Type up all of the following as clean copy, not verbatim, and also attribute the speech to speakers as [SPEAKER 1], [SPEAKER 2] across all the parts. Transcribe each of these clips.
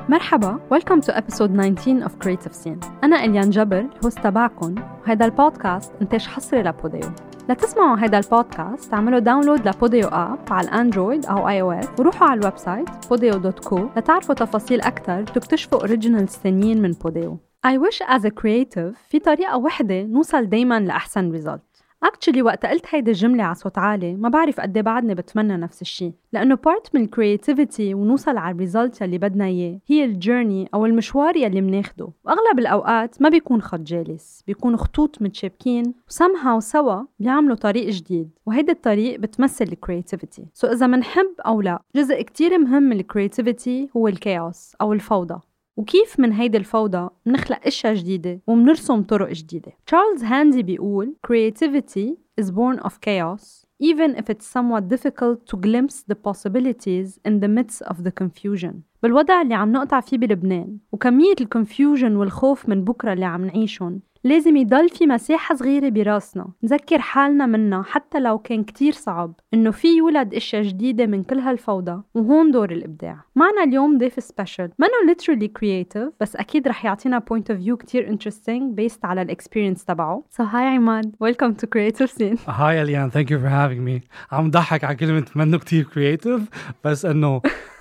[SPEAKER 1] مرحبا، welcome to episode 19 of Creative Scene. أنا إليان جبر، الهوست تبعكم، وهذا البودكاست إنتاج حصري لبوديو. لتسمعوا هذا البودكاست تعملوا داونلود لبوديو آب على الأندرويد أو iOS وروحوا على الويب سايت podio.co لتعرفوا تفاصيل أكتر وتكتشفوا أوريجينالز ثانيين من بوديو. I wish as a creative في طريقة واحدة نوصل دايماً لأحسن result. Actually وقت قلت هيدا الجملة على صوت عالي ما بعرف قد بعدني بتمنى نفس الشيء، لأنه part من creativity ونوصل على الريزلت يلي بدنا إياه هي الجيرني أو المشوار يلي مناخده، وأغلب الأوقات ما بيكون خط جالس، بيكون خطوط متشابكين وسمها سوا بيعملوا طريق جديد، وهيدا الطريق بتمثل الكرياتيفيتي. سو إذا منحب أو لا، جزء كتير مهم من الكرياتيفيتي هو الكاوس أو الفوضى، وكيف من هيدي الفوضى منخلق اشياء جديدة ومنرسم طرق جديدة. تشارلز هاندي بيقول creativity is born of chaos even if it's somewhat difficult to glimpse the possibilities in the midst of the confusion. بالوضع اللي عم نقطع فيه بلبنان وكمية الكونفيوجن والخوف من بكرة اللي عم نعيشون، لازم يضل في مساحة صغيرة براسنا نذكر حالنا منها حتى لو كان كتير صعب إنه في يولد اشياء جديدة من كل هالفوضى، وهون دور الإبداع. معنا اليوم ضيف سبيشال منه literally creative بس أكيد رح يعطينا point of view كتير interesting based على الexperience تبعه. So hi عماد, welcome to Creative Scene.
[SPEAKER 2] Hi Elian, thank you for having me. عم ضحك على كلمة منه كتير creative بس إنه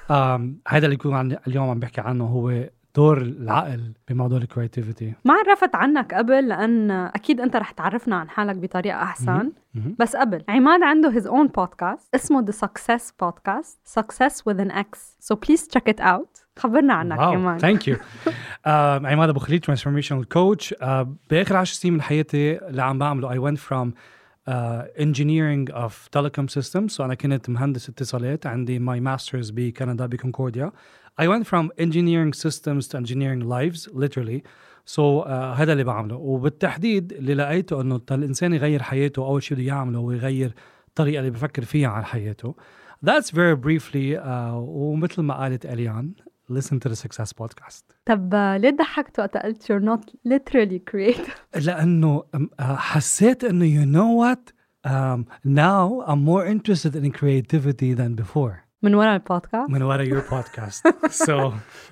[SPEAKER 2] هذا اللي يكون اليوم عم بحكي عنه هو دور العقل بموضوع الكرياتيفيتي.
[SPEAKER 1] ما عرفت عنك قبل لأن أكيد أنت رح تعرفنا عن حالك بطريقة أحسن. بس قبل عماد عنده his own podcast اسمه The Success Podcast, Success with an X. So please check it out. خبرنا عنك عماد.
[SPEAKER 2] Thank you. عماد أبو خليل transformational coach. بآخر 10 سنين من حياتي اللي عم بعمله I went from engineering of telecom systems. So أنا كنت مهندس اتصالات, عندي my masters بكندا بكونكورديا. I went from engineering systems to engineering lives, literally. So هذا اللي بعمله, وبالتحديد اللي لقيته إنه الإنسان يغير حياته أول شيء بده يعمله هو يغير الطريقة اللي بفكر فيها عن حياته. That's very briefly. ومثل ما قالت إليان, listen to the Success Podcast.
[SPEAKER 1] طب ليه ضحكت وقت قلت you're not literally creative؟
[SPEAKER 2] لأنه حسيت إنه you know what, now I'm more interested in creativity than before.
[SPEAKER 1] من وراء البودكاست؟
[SPEAKER 2] من وراء your podcast. So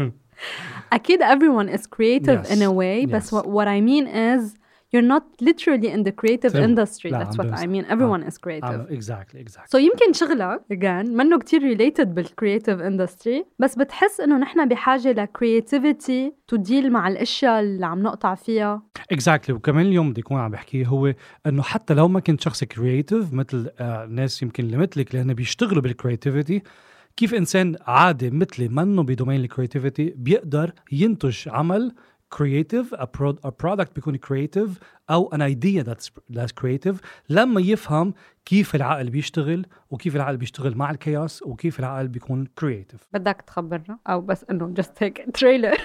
[SPEAKER 1] أكيد everyone is creative
[SPEAKER 2] yes,
[SPEAKER 1] in a way, but
[SPEAKER 2] yes.
[SPEAKER 1] what I mean is you're not literally in the creative industry.
[SPEAKER 2] لا,
[SPEAKER 1] That's what I mean. Everyone is creative.
[SPEAKER 2] Exactly.
[SPEAKER 1] So يمكن شغلك again منه كتير related بالcreative industry, بس بتحس إنه نحن بحاجة ل creativity to deal مع الأشياء اللي عم نقطع فيها.
[SPEAKER 2] Exactly. وكمان اليوم بدي يكون عم بحكي هو إنه حتى لو ما كنت شخص creative مثل ناس يمكن اللي مثلك لأنه بيشتغلوا بالcreativity, كيف إنسان عادي مثلي منه بدومين الcreativity بيقدر ينتج عمل creative, a product بيكون creative أو an idea that's creative لما يفهم كيف العقل بيشتغل وكيف العقل بيشتغل مع الكياس وكيف العقل بيكون creative.
[SPEAKER 1] بدك تخبرنا أو بس إنه just take a trailer؟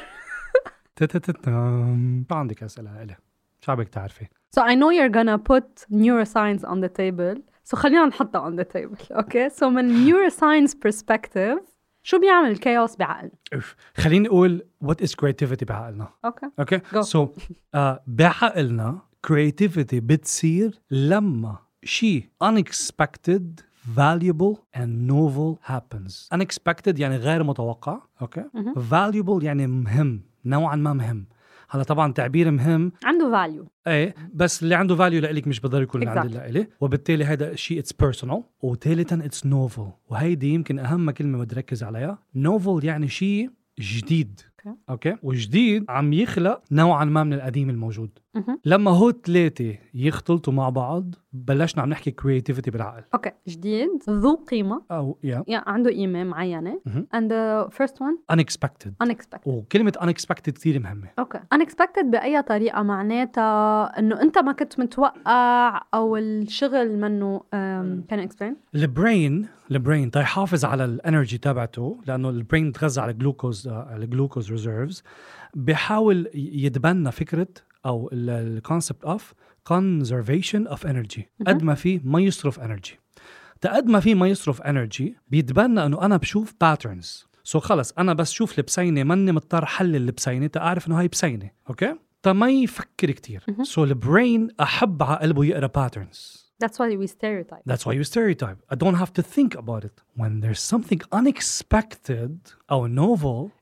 [SPEAKER 2] عندك أسئلة إلي شو عبك تعرفي؟
[SPEAKER 1] So I know you're gonna put neuroscience on the table. So خلينا نحطها on the table. Okay? So من neuroscience perspective شو بيعمل الكياس بعقلنا؟
[SPEAKER 2] خليني أقول what is creativity بعقلنا.
[SPEAKER 1] Okay. Go.
[SPEAKER 2] So بعقلنا creativity بتصير لما شيء unexpected, valuable and novel happens. Unexpected يعني غير متوقع. Okay. Valuable يعني مهم, نوعا ما مهم. هلا طبعا تعبير مهم
[SPEAKER 1] عنده value.
[SPEAKER 2] ايه, بس اللي عنده value لإلك مش بضل يكون اللي عندي لإلي, وبالتالي هذا الشيء it's personal. وثالثا it's novel, وهيدي يمكن أهم كلمة بدي ركز عليها. novel يعني شيء جديد. اوكي. وجديد عم يخلق نوعا ما من القديم الموجود. لما هو ثلاثة يختلطوا مع بعض بلشنا عم نحكي creativity بالعقل.
[SPEAKER 1] اوكي. جديد, ذو قيمة,
[SPEAKER 2] أو
[SPEAKER 1] عنده قيمة معينة. And the first one
[SPEAKER 2] unexpected. وكلمة unexpected كتير مهمة. اوكي.
[SPEAKER 1] unexpected بأي طريقة معناتها إنه أنت ما كنت متوقع أو الشغل منه. can you explain؟
[SPEAKER 2] البرين تيحافظ على الانرجي تبعته, لانه البرين تغذى على الجلوكوز ريزيرفز, بيحاول يتبنى فكره او الكونسبت اوف conservation of energy. قد ما فيه ما يصرف انرجي, قد ما فيه ما يصرف انرجي بيتبنى انه انا بشوف patterns. خلص انا بس شوف البسينه ماني مضطر حلل البسينه تعرف انه هاي بسينه. اوكي. ما يفكر كتير. البرين احب على قلبه يقرا patterns.
[SPEAKER 1] That's why we stereotype.
[SPEAKER 2] That's why you stereotype. I don't have to think about it. When there's something unexpected or novel,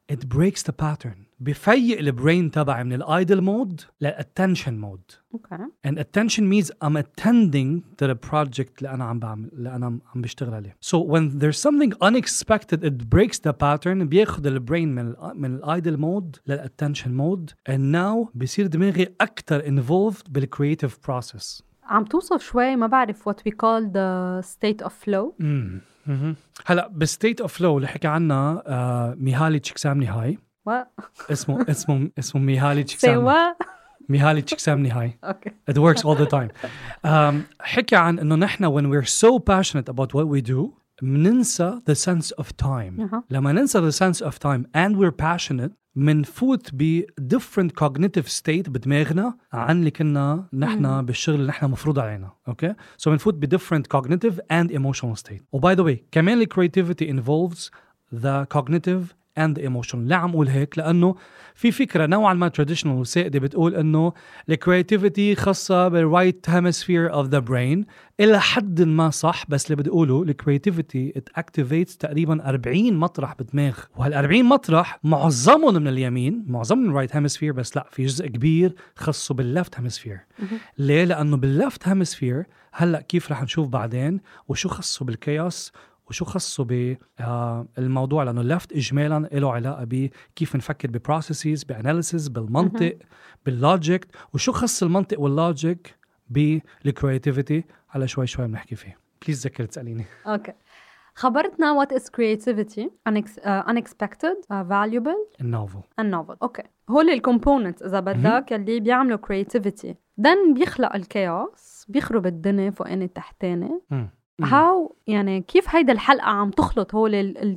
[SPEAKER 2] it breaks the pattern. بفيق البرين تبعي من الايدل مود للاتنشن مود.
[SPEAKER 1] Okay.
[SPEAKER 2] And attention means I'm attending to the project اللي أنا عم بشتغل عليه. So when there's something unexpected, it breaks the pattern. بياخد البرين من الايدل مود للاتنشن مود. And now بيصير دماغي أكتر involved بالcreative process.
[SPEAKER 1] عم توصف شوي ما بعرف what we call the state of flow.
[SPEAKER 2] هلا بالstate of flow اللي حكى عنها ميهالي تشيكسامنيهاي.
[SPEAKER 1] What?
[SPEAKER 2] اسمه ميهالي تشيكسامني.
[SPEAKER 1] Say what?
[SPEAKER 2] ميهالي تشيكسامنيهاي.
[SPEAKER 1] Okay.
[SPEAKER 2] It works all the time. حكى عن إنه نحن when we're so passionate about what we do مننسى the sense of time. لما ننسى the sense of time and we're passionate منفوت ب different cognitive state بدماغنا عن اللي كنا نحن بالشغل اللي نحن مفروض علينا. Okay? So منفوت ب different cognitive and emotional state. By the way كمان creativity involves the cognitive and the emotional. لا عم أقول هيك لأنه في فكرة نوعا ما traditional وسائدة بتقول أنه الكرياتيفيتي خاصة بالرايت هيمسفير of the brain. إلى حد ما صح، بس اللي بدي أقوله الكرياتيفيتي it activates تقريبا 40 مطرح بالدماغ، وهال40 مطرح معظمهم من اليمين، معظم من الرايت هيمسفير، بس لا في جزء كبير خاصه باللفت هيمسفير. ليه؟ لأنه باللفت هيمسفير هلأ كيف رح نشوف بعدين وشو خاصه بالكياس وشو خصه بالموضوع، لأنه اللفت إجمالاً له علاقة بكيف نفكر ببروسيسز، بأناليسيز، بالمنطق، باللوجيك، وشو خص المنطق واللوجيك بالكرياتيفيتي. على شوي بنحكي فيه. بليز ذكر تسأليني.
[SPEAKER 1] Okay. خبرتنا what is creativity, unexpected, valuable, and novel. Okay. هول الكومبوننتس إذا بدك يلي بيعملوا creativity. then بيخلق الكياس، بيخرب الدنيا فوقاني تحتاني. how يعني كيف هيدا الحلقة عم تخلط هول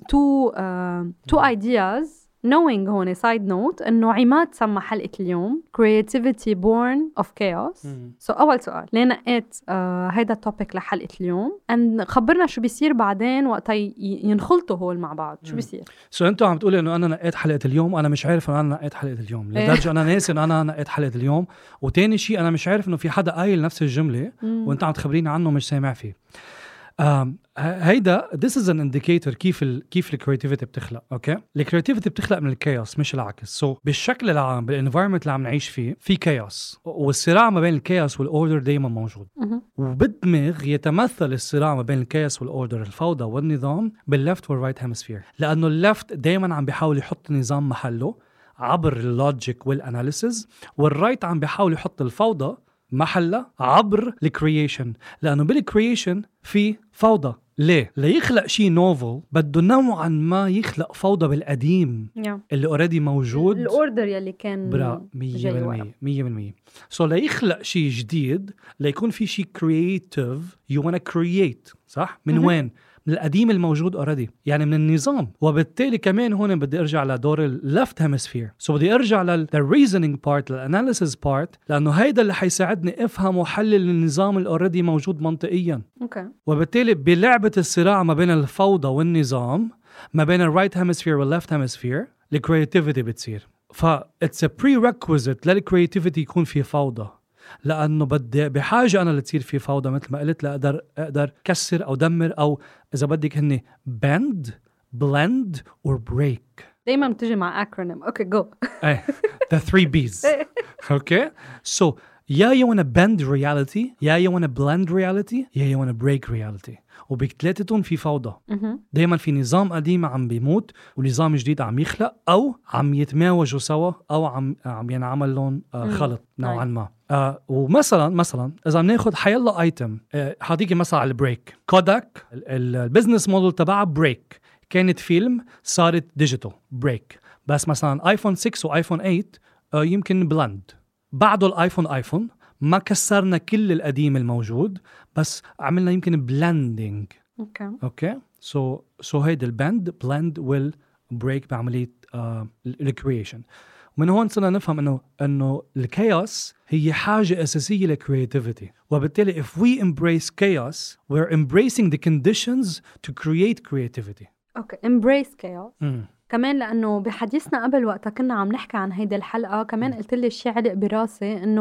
[SPEAKER 1] two ideas knowing هون side note إنه عماد سمى حلقة اليوم creativity born of chaos. so أول سؤال ليه نقيت هيدا التوبيك لحلقة اليوم and خبرنا شو بيصير بعدين وقت ينخلطوا هول مع بعض. شو بيصير؟
[SPEAKER 2] so أنتوا عم تقولي إنه أنا نقيت حلقة اليوم، أنا مش عارف إنه أنا نقيت حلقة اليوم لدرجة أنا ناسي إنه أنا نقيت حلقة اليوم، وتاني شيء أنا مش عارف إنه في حدا قايل نفس الجملة وأنت عم تخبريني عنه مش سامع فيه. هيدا this is an indicator كيف الكرياتيفيتي بتخلق. اوكي، الكرياتيفيتي بتخلق من الكياس مش العكس. بالشكل العام بالانفايرمنت اللي عم نعيش فيه في كياس، والصراع ما بين الكياس والاوردر دايما موجود. وبالدماغ يتمثل الصراع ما بين الكياس والاوردر، الفوضى والنظام، بالليفت والرايت هيمسفير، لانه الليفت دايما عم بيحاول يحط نظام محله عبر اللوجيك والاناليسز، والرايت عم بيحاول يحط الفوضى محلها عبر الكرييشن، لأنه بالكرييشن في فوضى. ليه؟ ليخلق شيء نوفل بده نوعا ما يخلق فوضى بالقديم اللي اوريدي موجود،
[SPEAKER 1] الاوردر يلي كان
[SPEAKER 2] 100%. سو ليخلق شيء جديد، ليكون في شيء كرييتيف يو وانا كرييت، صح؟ من وين؟ من القديم الموجود اوريدي، يعني من النظام. وبالتالي كمان هون بدي ارجع لدور اللفت هيمسفير، سو بدي ارجع للريزنينج بارت، للاناليسيس بارت، لانه هيدا اللي حيساعدني افهم وحلل النظام الاوريدي موجود منطقيا. وبالتالي بلعبه الصراع ما بين الفوضى والنظام، ما بين الرايت هيمسفير واللفت هيمسفير، الكرياتيفيتي بتصير. فاتس ا بريريكويزيت للكرياتيفيتي يكون في فوضى، لأنه بدي بحاجة أنا لتصير في فوضى مثل ما قلت، لأقدر كسر أو دمر، أو إذا بدك هني bend, blend or break.
[SPEAKER 1] دايما بتجي مع acronym. Okay, go.
[SPEAKER 2] The 3 B's. Okay, so يا you wanna bend reality، يا you wanna blend reality، يا you wanna break reality. وبثلاثتهم في فوضى. دايما في نظام قديم عم بيموت ونظام جديد عم يخلق، أو عم يتماوجوا سوا، أو عم ينعمل لهم خلط نوعا ما. ومثلا إذا بناخد حيلا ايتم، حاعطيكي مثلا على البريك. كوداك البزنس موديل تبعها بريك، كانت فيلم صارت ديجيتال بريك. بس مثلا ايفون 6 وايفون 8 يمكن بلند. بعده الايفون ما كسرنا كل القديم الموجود، بس عملنا يمكن بلندنج. اوكي سو هيدا البند بلند والبريك بعمليه الكرييشن. ومن هون صرنا نفهم انه الكياس هي حاجه اساسيه للكرياتيفيتي، وبالتالي if we embrace chaos we're embracing the conditions to create creativity.
[SPEAKER 1] اوكي embrace chaos. كمان لانه بحديثنا قبل وقتها كنا عم نحكي عن هيدا الحلقه، كمان قلت لي شيء علق براسي، انه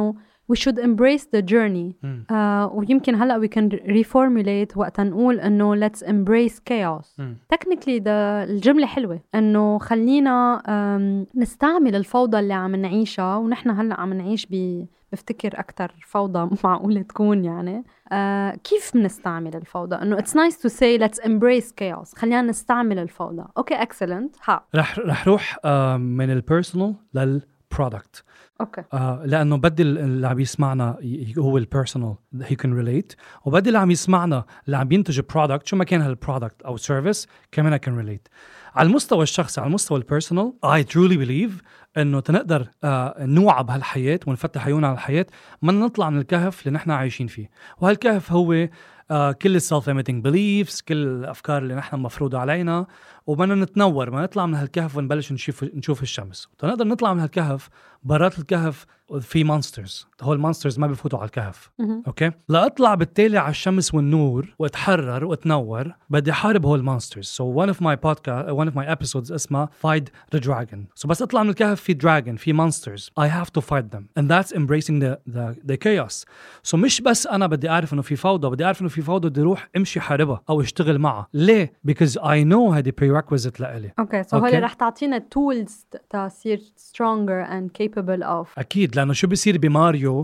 [SPEAKER 1] we should embrace the journey. ويمكن هلأ we can reformulate وقت نقول إنه let's embrace chaos. technically ده الجملة حلوة إنه خلينا نستعمل الفوضى اللي عم نعيشها، ونحن هلأ عم نعيش بفتكر أكتر فوضى معقولة تكون يعني كيف بنستعمل الفوضى. إنه it's nice to say let's embrace chaos، خلينا نستعمل الفوضى. okay excellent.
[SPEAKER 2] رح روح من البيرسونال للبرودكت.
[SPEAKER 1] اوكي.
[SPEAKER 2] لانه بدي اللي عم يسمعنا هو البيرسونال he can relate، وبدي اللي عم يسمعنا اللي عم ينتج برودكت شو ما كان هالبرودكت او سيرفيس كمان can relate. على المستوى الشخصي، على المستوى البيرسونال I truly believe انه تنقدر نوعى بهالحياة ونفتح عيوننا على الحياة، ما نطلع من الكهف اللي نحن عايشين فيه. وهالكهف هو كل السلف limiting beliefs، كل الافكار اللي نحن مفروضة علينا، وبدنا نتنور، ما نطلع من هالكهف ونبلش نشوف الشمس. تنقدر نطلع من هالكهف، برات الكهف في مونسترز، هول المونسترز ما بيفوتوا على الكهف. اوكي، لا اطلع بالتالي على الشمس والنور واتحرر واتنور، بدي احارب هول المونسترز. so one of my episodes اسمها fight the dragon. so بس اطلع من الكهف في dragon، في monsters، I have to fight them, and that's embracing the chaos. so مش بس انا بدي اعرف انه في فوضى، بدي اعرف انه في فوضى، بدي اروح امشي حاربها او اشتغل معها. ليه؟ because I know هذه prerequisite لإلي.
[SPEAKER 1] اوكي، so هول رح تعطينا tools تصير stronger and capable of.
[SPEAKER 2] اكيد، لانه شو بيصير بماريو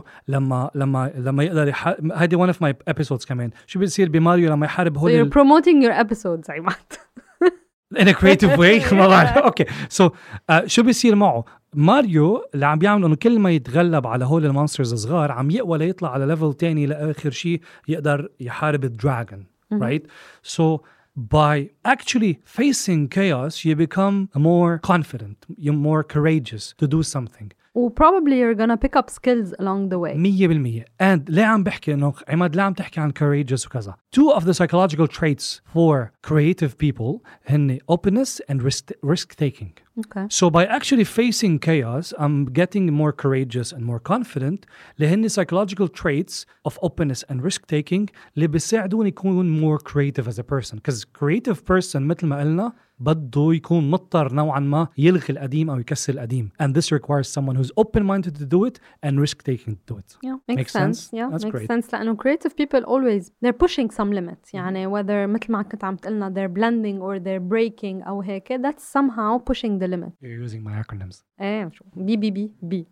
[SPEAKER 2] لما يقدر هذه one of my episodes كمان، شو بيصير بماريو لما يحارب هول
[SPEAKER 1] you're promoting your episodes عماد
[SPEAKER 2] in a creative way. ما بعرف. اوكي، so شو بيصير معه ماريو؟ اللي عم بيعمل انه كل ما يتغلب على هول المونسترز الصغار عم يقوى ليطلع على ليفل تاني، لاخر شيء يقدر يحارب الدراجون. right? so by actually facing chaos you become more confident, you're more courageous to do something.
[SPEAKER 1] probably you're gonna pick up skills along the way.
[SPEAKER 2] 100%. and ليه عم بحكي انه عماد ليه عم تحكي عن courageous وكذا؟ two of the psychological traits for creative people هن openness and risk taking.
[SPEAKER 1] okay.
[SPEAKER 2] so by actually facing chaos I'm getting more courageous and more confident، اللي هن psychological traits of openness and risk taking اللي بيساعدوني يكون more creative as a person. because creative person مثل ما قلنا بده يكون مضطر نوعا ما يلغي القديم أو يكسر القديم. and this requires someone who's open-minded to do it and risk-taking to do it.
[SPEAKER 1] yeah, makes sense. Yeah,
[SPEAKER 2] that's
[SPEAKER 1] makes
[SPEAKER 2] great.
[SPEAKER 1] sense. لأنه creative people always they're pushing some limits. يعني whether مثل ما كنت عم تقلنا they're blending or they're breaking أو هيك، that's somehow pushing the limit.
[SPEAKER 2] You're using my acronyms.
[SPEAKER 1] إيه شو بي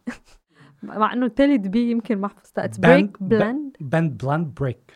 [SPEAKER 1] مع إنه التالت بي يمكن ما حفظتها. It's break,
[SPEAKER 2] blend, break.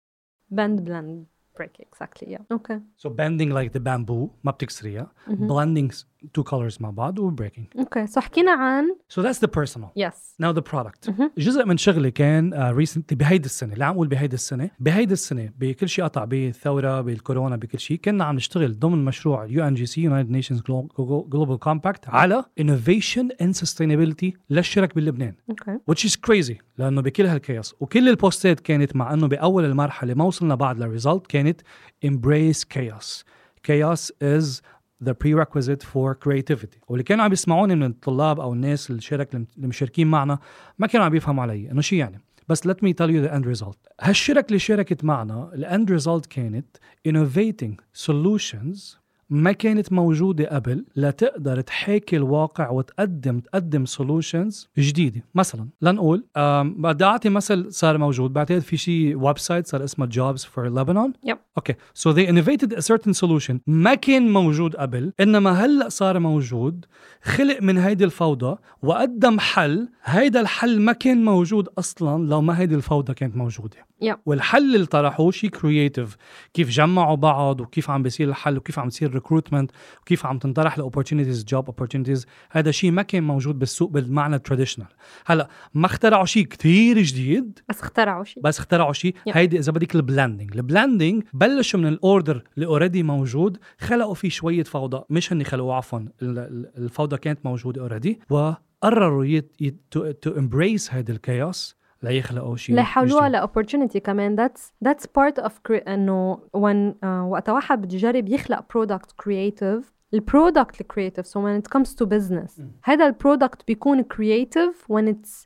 [SPEAKER 1] Blend, break, exactly. yeah. okay.
[SPEAKER 2] so bending like the bamboo ما بتكسريها. blending two colors مع بعض و breaking.
[SPEAKER 1] okay. so حكينا عن
[SPEAKER 2] so that's the personal.
[SPEAKER 1] yes.
[SPEAKER 2] now the product. جزء من شغلي كان recently بهيدي السنة، اللي عم أقول بهيدي السنة بكل شيء قطع، بالثورة، بالكورونا، بكل شيء كنا عم نشتغل ضمن مشروع UNGC United Nations Global Compact على innovation and sustainability للشرك بلبنان.
[SPEAKER 1] okay.
[SPEAKER 2] which is crazy لأنه بكل هالكياس، وكل البوستات كانت مع أنه بأول المرحلة ما وصلنا بعد للريزلت كانت embrace chaos. chaos is the prerequisite for creativity. واللي كانوا عم يسمعوني من الطلاب أو الناس الشرك اللي مشاركين معنا ما كانوا عم يفهموا علي إنه شو يعني. بس let me tell you the end result. هالشرك اللي شاركت معنا ال end result كانت innovating solutions ما كانت موجودة قبل لتقدر تحاكي الواقع وتقدم solutions جديدة. مثلا لنقول بدي أعطي مثل صار موجود، بعتقد في شيء ويب سايت صار اسمه Jobs for Lebanon.
[SPEAKER 1] yep.
[SPEAKER 2] okay. so they innovated a certain solution ما كان موجود قبل، إنما هلأ صار موجود، خلق من هيدي الفوضى وقدم حل. هيدا الحل ما كان موجود أصلا لو ما هيدي الفوضى كانت موجودة.
[SPEAKER 1] yep.
[SPEAKER 2] والحل اللي طرحوه شيء كرياتيف، كيف جمعوا بعض وكيف عم بيصير الحل وكيف عم بيصير ريكروتمنت وكيف عم تنطرح لأوبورتونيتيز، جوب اوبورتونيتيز. هذا شيء ما كان موجود بالسوق بالمعنى التراديشنال. هلا ما اخترعوا شيء كتير جديد، بس اخترعوا شيء هيدي اذا بدك البلاندنج بلشوا من الاوردر اللي اوريدي موجود، خلقوا فيه شويه فوضى، مش هني خلقوا عفوا الفوضى كانت موجوده اوريدي، وقرروا to embrace هيدا الكياس ليخلقوا شيء،
[SPEAKER 1] ليحولوها لopportunity كمان. that's part of انه when وقت واحد بده يجرب يخلق product creative، البرودكت creative. so when it comes to business هذا البرودكت بيكون creative when it's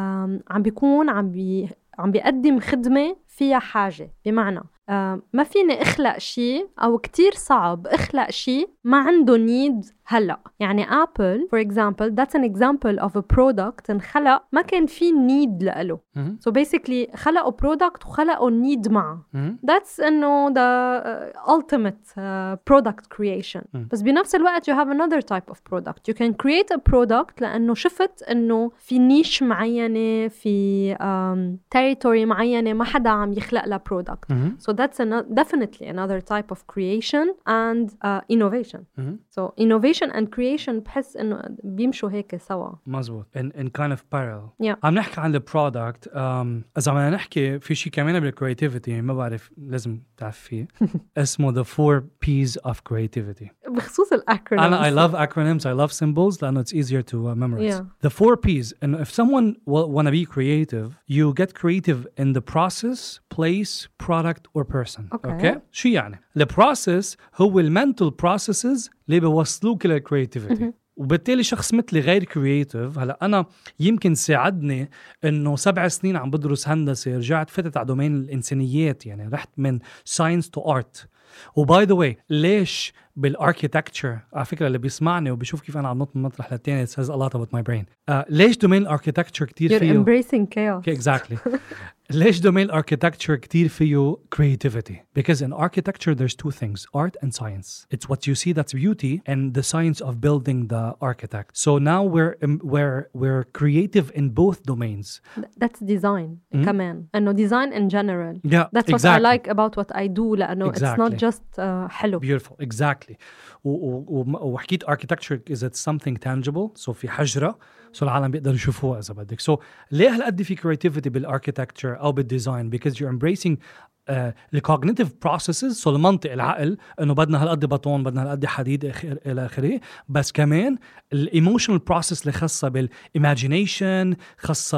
[SPEAKER 1] عم بيقدم خدمة فيها حاجة. بمعنى ما فيني اخلق شيء، او كتير صعب اخلق شيء ما عنده need هلا يعني Apple for example that's an example of a product انخلق ما كان في need لإله. So basically خلقوا product وخلقوا need معه. That's إنه the ultimate product creation. بس بنفس الوقت you have another type of product. You can create a product لأنه شفت إنه في niche معينة في territory معينة ما حدا عم يخلق لها product. So that's definitely another type of creation and innovation. So innovation and creation بحس إنه بيمشوا هيك سوا.
[SPEAKER 2] مزبوط. In kind of parallel.
[SPEAKER 1] Yeah.
[SPEAKER 2] عم نحكي عن البرودكت. إذا بدنا نحكي في شيء كمان بالكرياتيفيتي ما بعرف لازم تعرف فيه اسمه the 4 P's of creativity.
[SPEAKER 1] بخصوص الacronyms.
[SPEAKER 2] I love acronyms. I love symbols لأنه it's easier to memorize.
[SPEAKER 1] Yeah.
[SPEAKER 2] The 4 P's. And if someone want to be creative, you get creative in the process, place, product or person. Okay. شو يعني؟ The process هو mental processes اللي بيوصلوك للcreativity. وبالتالي شخص مثلي غير كرياتيف. هلا انا يمكن ساعدني انه 7 سنين عم بدرس هندسه رجعت فتت على دومين الانسانيات يعني رحت من ساينس تو ارت. وباي ذا واي ليش بالاركيتكتشر على فكره اللي بيسمعني وبيشوف كيف انا عم نط من مطرح للتاني it says a lot about my brain. ليش دومين الاركيتكتشر كتير فيه
[SPEAKER 1] You're embracing chaos.
[SPEAKER 2] Okay, exactly. ليش دومين الاركيتكتشر كتير فيه creativity? Because in architecture there's 2 things, art and science. It's what you see that's beauty and the science of building the architect. So now we're creative in both domains.
[SPEAKER 1] That's design كمان. إنه design in general.
[SPEAKER 2] Yeah,
[SPEAKER 1] that's what I like about what I do لأنه it's not just حلو.
[SPEAKER 2] Beautiful, exactly. وحكيت architecture is it something tangible. So في حجرة so العالم بيقدروا يشوفوها إذا بدك. So ليه هالقد في creativity بالarchitecture أو بالdesign? Because you're embracing the cognitive processes. so المنطق العقل إنه بدنا هالقد بطون بدنا هالقد حديد إلى آخره. بس كمان emotional process اللي خاصة بالimagination خاصة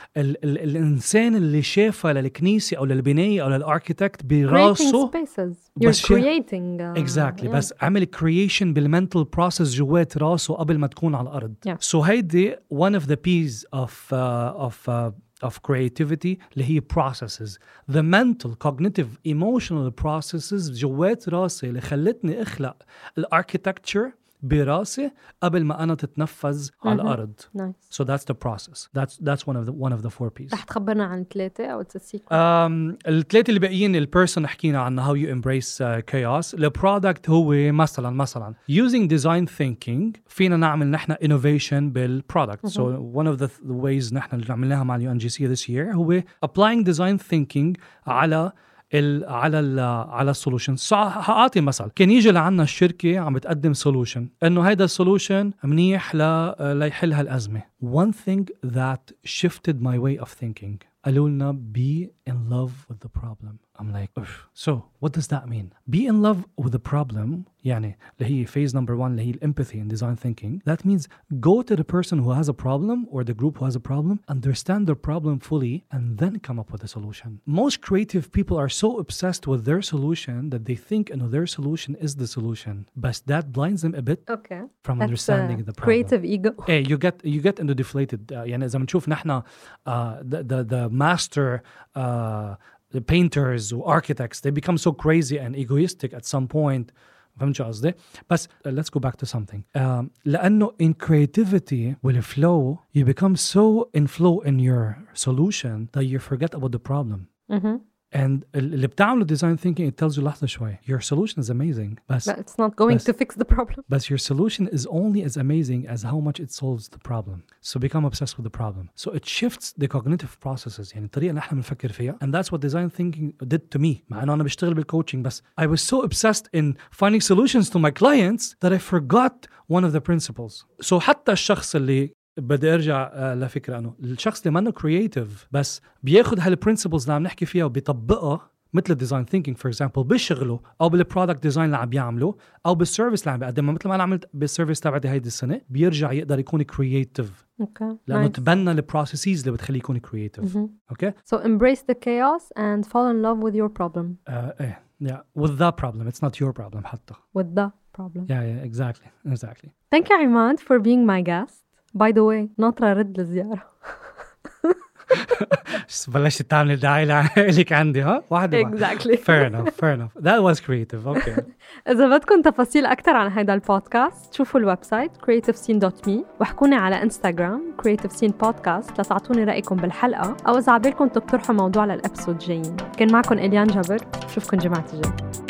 [SPEAKER 2] بالإنسان اللي شافها للكنيسة أو للبناية أو للarchitect براسه.
[SPEAKER 1] Creating spaces. You're creating.
[SPEAKER 2] Exactly. بس عمل creation بالmental process جوات راسه قبل ما تكون على الأرض. So هيدي one of the P's of creativity اللي هي processes. The mental, cognitive, emotional processes جوات راسي اللي خلتني أخلق الarchitecture براسي قبل ما أنا تتنفذ على الأرض.
[SPEAKER 1] Nice.
[SPEAKER 2] So that's the process. That's one of the 4 P's.
[SPEAKER 1] رح تخبرنا عن 3 أو it's a secret.
[SPEAKER 2] الثلاثة اللي باقيين البيرسون حكينا عنها how you embrace chaos. البرودكت هو مثلا using design thinking فينا نعمل نحن innovation بالبرودكت. So one of the ways نحن اللي عملناها مع UNGC this year هو applying design thinking على السولوشن. هعطي مثل. كان يجي لعنا الشركة عم بتقدم سولوشن انه هيدا السولوشن منيح ليحل هالأزمة. One thing that shifted my way of thinking قالوا لنا be in love with the problem. I'm like, so what does that mean? Be in love with the problem يعني اللي هي phase number 1 اللي هي empathy in design thinking. That means go to the person who has a problem or the group who has a problem, understand their problem fully and then come up with a solution. Most creative people are so obsessed with their solution that they think their solution is the solution. But that blinds them a bit from understanding the problem.
[SPEAKER 1] Creative ego.
[SPEAKER 2] Hey, you get into deflated. يعني إذا بنشوف نحن the master the painters or architects, they become so crazy and egoistic at some point. فهمت شو قصدي؟ بس let's go back to something. لأنه in creativity will flow, you become so in flow in your solution that you forget about the problem. And اللي بتعمله design thinking it tells you لحظة شوي your solution is amazing but
[SPEAKER 1] it's not going to fix the problem.
[SPEAKER 2] But your solution is only as amazing as how much it solves the problem. So become obsessed with the problem. So it shifts the cognitive processes يعني الطريقة اللي احنا بنفكر فيها. And that's what design thinking did to me. مع انه انا بشتغل بالcoaching بس I was so obsessed in finding solutions to my clients that I forgot one of the principles. So حتى الشخص اللي بدي ارجع لفكره انه الشخص اللي منه كرييتيف بس بياخد هالبرنسبلز اللي عم نحكي فيها وبيطبقها مثل الديزاين ثينكينج فور اكزامبل بشغله او بالبرودكت ديزاين اللي عم بيعمله او بالسيرفيس اللي عم بيقدمها مثل ما انا عملت بالسيرفيس تبعتي هيدي السنه بيرجع يقدر يكون كرييتيف لانه تبنى البروسيسز اللي بتخليه يكون كرييتيف. اوكي
[SPEAKER 1] so embrace the chaos and fall in love with your problem.
[SPEAKER 2] with the problem, it's not your problem حتى
[SPEAKER 1] with the problem.
[SPEAKER 2] yeah exactly.
[SPEAKER 1] Thank you Imad for being my guest. By the way, ناطرة رد للزيارة.
[SPEAKER 2] بلشت تعمل دعاية لك عندي ها واحدة.
[SPEAKER 1] Exactly.
[SPEAKER 2] Fair enough. That was creative. Okay.
[SPEAKER 1] إذا بدكم تفاصيل أكتر عن هيدا البودكاست شوفوا الويب سايت creativescene.me واحكوني على انستغرام creative scene podcast لتعطوني رأيكم بالحلقة أو إذا عبالكم تقترحوا موضوع للأبسود جايين. كان معكم إليان جبر، شوفكم جمعة الجاي.